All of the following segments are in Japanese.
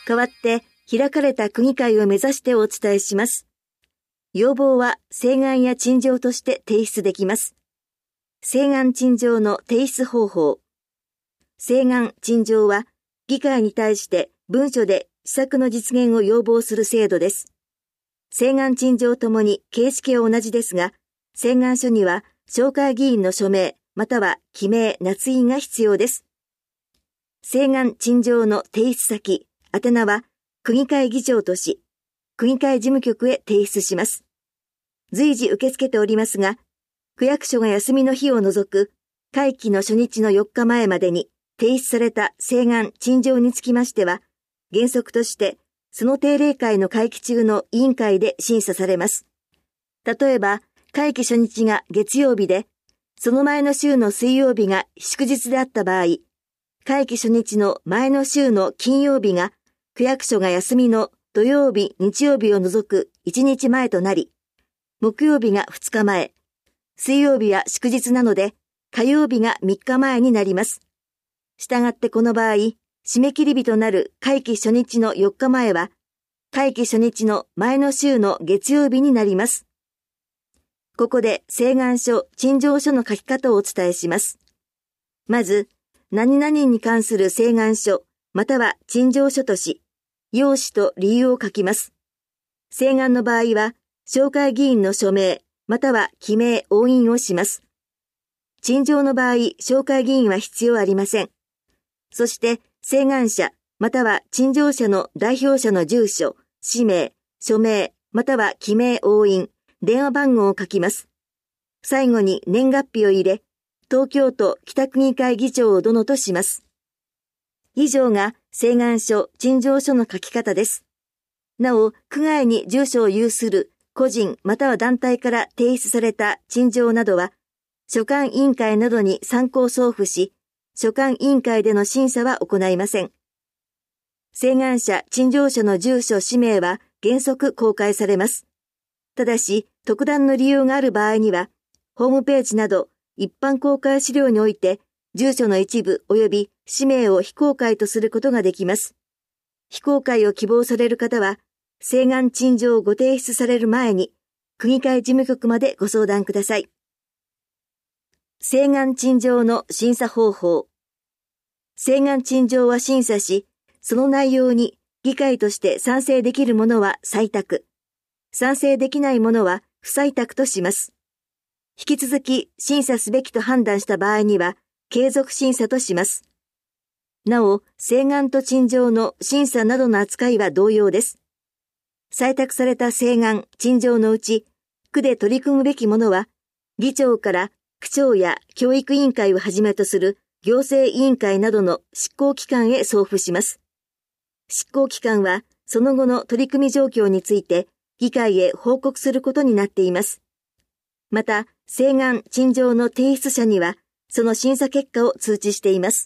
代わって開かれた区議会を目指してお伝えします。要望は請願や陳情として提出できます。請願陳情の提出方法。請願陳情は議会に対して文書で施策の実現を要望する制度です。請願陳情ともに形式は同じですが、請願書には紹介議員の署名または記名捺印が必要です。請願陳情の提出先、宛名は区議会議長とし、区議会事務局へ提出します。随時受け付けておりますが、区役所が休みの日を除く会期の初日の4日前までに提出された請願陳情につきましては、原則としてその定例会の会期中の委員会で審査されます。例えば、会期初日が月曜日で、その前の週の水曜日が祝日であった場合、会期初日の前の週の金曜日が区役所が休みの土曜日、日曜日を除く1日前となり、木曜日が2日前、水曜日は祝日なので火曜日が3日前になります。したがってこの場合、締め切り日となる会期初日の4日前は、会期初日の前の週の月曜日になります。ここで請願書、陳情書の書き方をお伝えします。まず、何々に関する請願書、または陳情書とし、要旨と理由を書きます。請願の場合は、紹介議員の署名、または記名押印をします。陳情の場合、紹介議員は必要ありません。そして、請願者、または陳情者の代表者の住所、氏名、署名、または記名押印、電話番号を書きます。最後に年月日を入れ、東京都北区議会議長を殿とします。以上が請願書、陳情書の書き方です。なお、区外に住所を有する個人または団体から提出された陳情などは、所管委員会などに参考送付し、所管委員会での審査は行いません。請願者、陳情者の住所、氏名は原則公開されます。ただし、特段の理由がある場合には、ホームページなど一般公開資料において、住所の一部及び氏名を非公開とすることができます。非公開を希望される方は、請願陳情をご提出される前に、区議会事務局までご相談ください。請願陳情の審査方法。請願陳情は審査し、その内容に議会として賛成できるものは採択、賛成できないものは不採択とします。引き続き審査すべきと判断した場合には、継続審査とします。なお、請願と陳情の審査などの扱いは同様です。採択された請願、陳情のうち、区で取り組むべきものは、議長から区長や教育委員会をはじめとする行政委員会などの執行機関へ送付します。執行機関は、その後の取り組み状況について、議会へ報告することになっています。また、請願、陳情の提出者には、その審査結果を通知しています。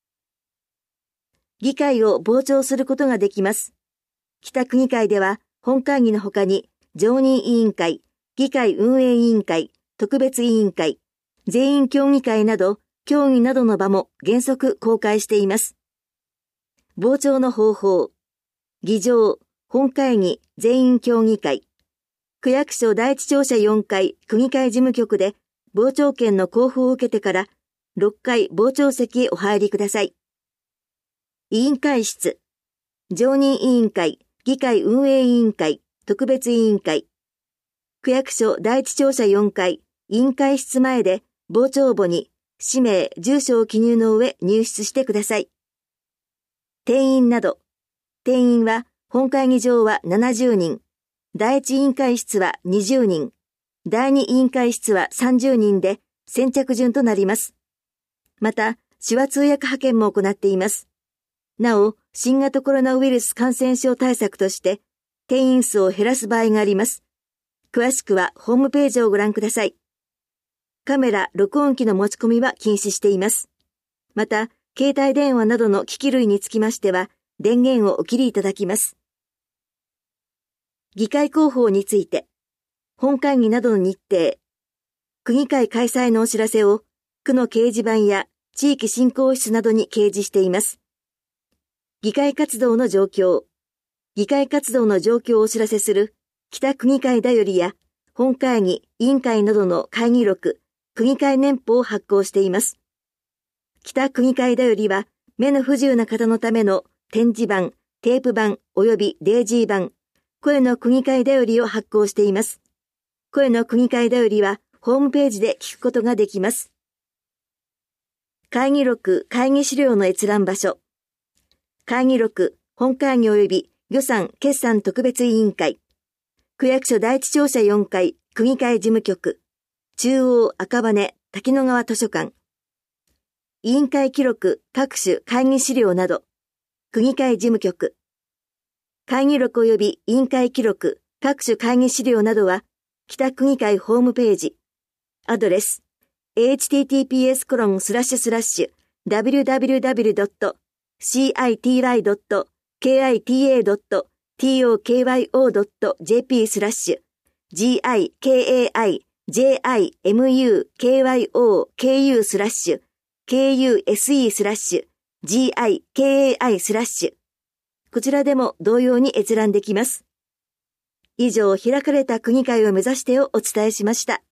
議会を傍聴することができます。北区議会では、本会議の他に、常任委員会、議会運営委員会、特別委員会、全員協議会など、協議などの場も原則公開しています。傍聴の方法。議場、本会議、全員協議会。区役所第一庁舎4階区議会事務局で傍聴券の交付を受けてから6階傍聴席へお入りください。委員会室、常任委員会、議会運営委員会、特別委員会。区役所第一庁舎4階委員会室前で傍聴簿に氏名、住所を記入の上入室してください。定員など、定員は本会議場は70人、第一委員会室は20人、第二委員会室は30人で先着順となります。また、手話通訳派遣も行っています。なお、新型コロナウイルス感染症対策として、定員数を減らす場合があります。詳しくはホームページをご覧ください。カメラ、録音機の持ち込みは禁止しています。また、携帯電話などの機器類につきましては、電源をお切りいただきます。議会広報について、本会議などの日程、区議会開催のお知らせを区の掲示板や地域振興室などに掲示しています。 議会活動の状況。議会活動の状況をお知らせする北区議会だよりや本会議、委員会などの会議録、区議会年報を発行しています。北区議会だよりは目の不自由な方のための点字版、テープ版及びデイジー版、声の区議会だよりを発行しています。声の区議会だよりはホームページで聞くことができます。会議録、会議資料の閲覧場所。会議録、本会議及び予算決算特別委員会。区役所第一庁舎4階、区議会事務局。中央赤羽滝野川図書館。委員会記録、各種会議資料など。区議会事務局。会議録及び委員会記録、各種会議資料などは、北区議会ホームページ。アドレス。https://www.citivai.kikai.tokyo.jp/gikai/gikai/gikai/gikai/. こちらでも同様に閲覧できます。以上、開かれた区議会を目指してをお伝えしました。